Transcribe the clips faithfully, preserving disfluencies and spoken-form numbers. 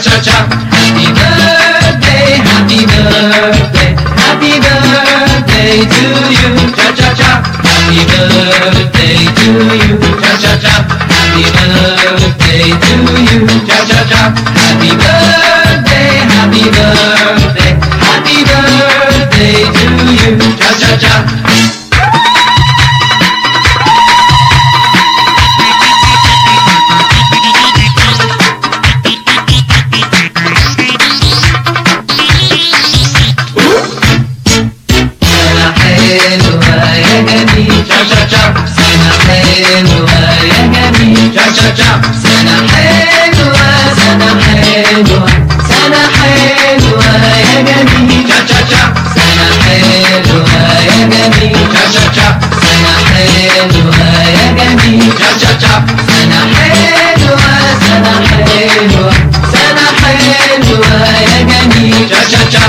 cha cha. Happy birthday, happy birthday, happy birthday to you, cha cha cha. Happy birthday to you, cha cha cha. Happy birthday to you, cha cha cha. Happy birthday, happy birthday, happy birthday to you, cha cha cha. سنة حلوة سنة حلوة سنة حلوة يا جميل cha cha cha. سنة حلوة يا جميل cha cha cha. سنة حلوة يا جميل cha cha cha. سنة حلوة سنة حلوة سنة حلوة يا جميل cha cha cha.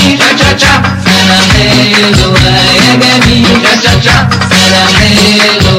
Happy